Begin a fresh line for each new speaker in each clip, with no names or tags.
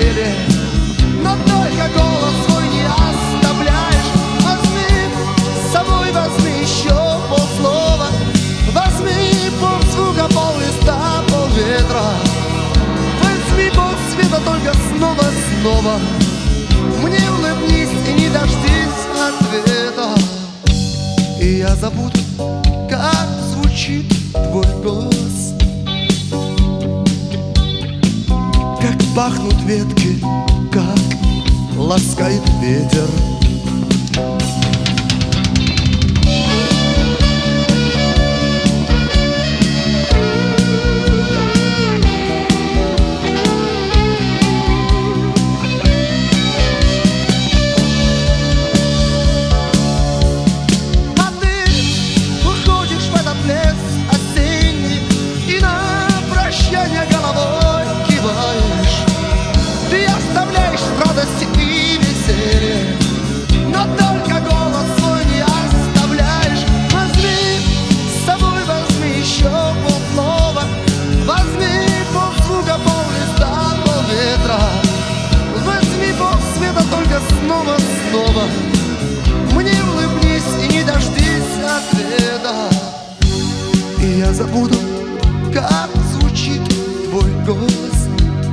веселье, но только голос свой не оставляешь. Возьми с собой, возьми еще полслова, возьми ползвука, поллиста, полветра, возьми полсвета, только снова. Мне улыбнись и не дождись ответа, и я забуду, как звучит твой голос, как пахнут ветки, как ласкает ветер. Снова мне улыбнись и не дождись ответа, и я забуду, как звучит твой голос,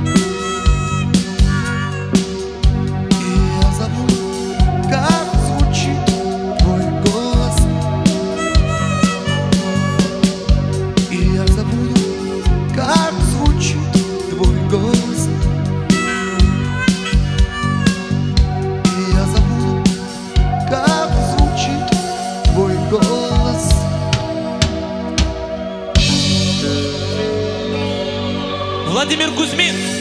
и я забуду, как звучит твой голос, и я забуду, как звучит твой голос.
Владимир Кузьмин.